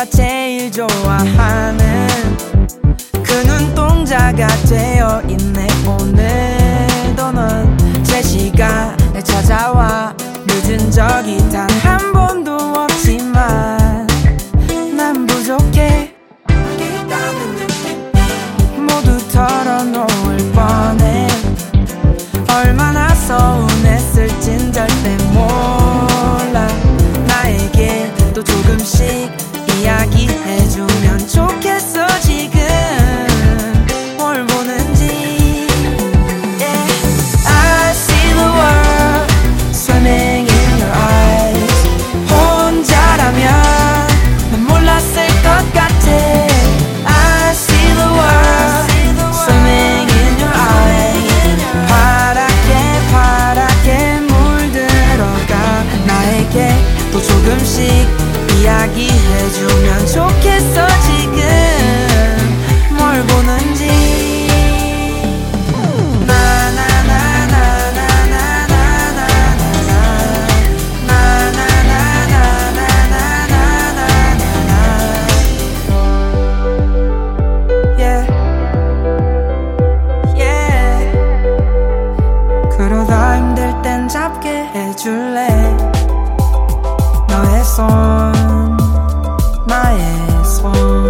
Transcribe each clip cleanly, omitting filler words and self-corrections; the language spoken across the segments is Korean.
내가 제일 좋아하는 그 눈동자가 되어 있네. 오늘도 넌 제 시간에 찾아와. 늦은 적이 단 한 번도 없지만 난 부족해. 모두 털어놓을 뻔해. 얼마나 서운했을진 절대 몰라. 나에게 또 조금씩 이야기해주면 좋겠어. 지금 뭘 보는지. Yeah. I see the world swimming in your eyes. 혼자라면 난 몰랐을 것 같아. I see the world swimming in your eyes. 파랗게 파랗게 물들어가. 나에게 또 조금씩 이야기해주면 좋겠어. 지금 뭘 보는지. 그러다 힘들 땐 잡게 해줄래. 너의 손 나의 손.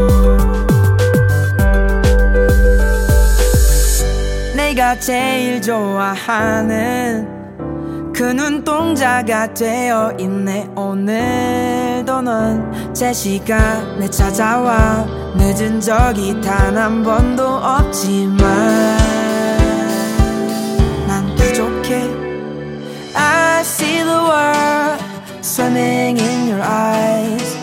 내가 제일 좋아하는 그 눈동자가 되어 있네. 오늘도 넌 제 시간에 찾아와. 늦은 적이 단 한 번도 없지만 난 부족해. I see the world swimming in your eyes.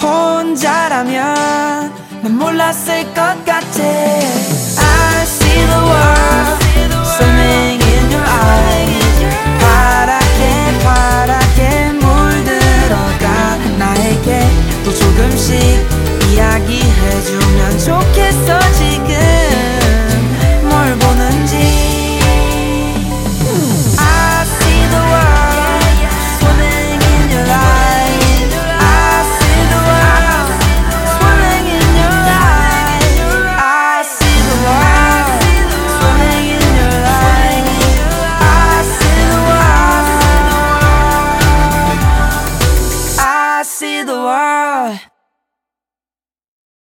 혼자라면 난 몰랐을 것 같아. I see the world swimming in your eyes. 파랗게 파랗게 물들어가. 나에게 또 조금씩 이야기해주면 좋겠어. 지금